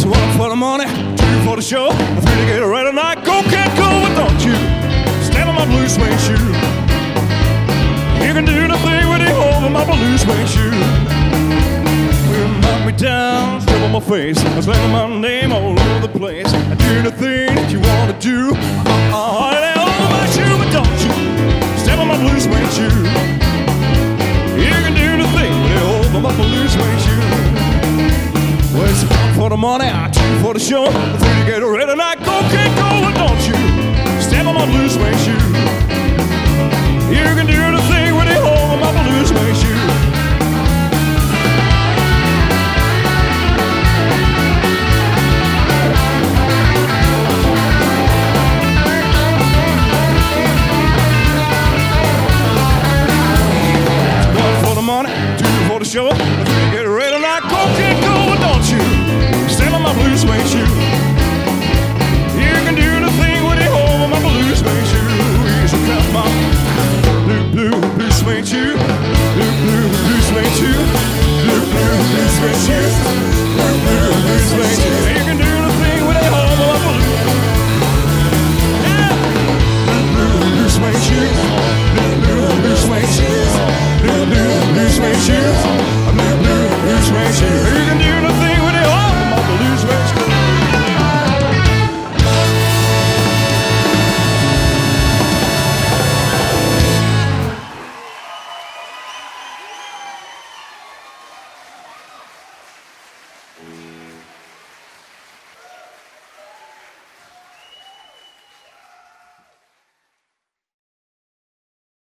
So 1 for the money, 2 for the show, 3 to get ready tonight. Go, can't go, but don't you step on my blue suede shoe. You can do the thing with the hole in my blue suede shoe. You knock me down, spit on my face, I slam my name all over the place. I do the thing that you want to do. Lay over my shoe, but don't you step on my blue suede shoe. You can do the thing with the hole in my blue suede shoe. Well, it's 1 for the money, 2 for the show, 3 to get ready tonight. Go, can't go, but don't you step on my blue suede shoe. You can do the thing with the hole in my blue suede shoe.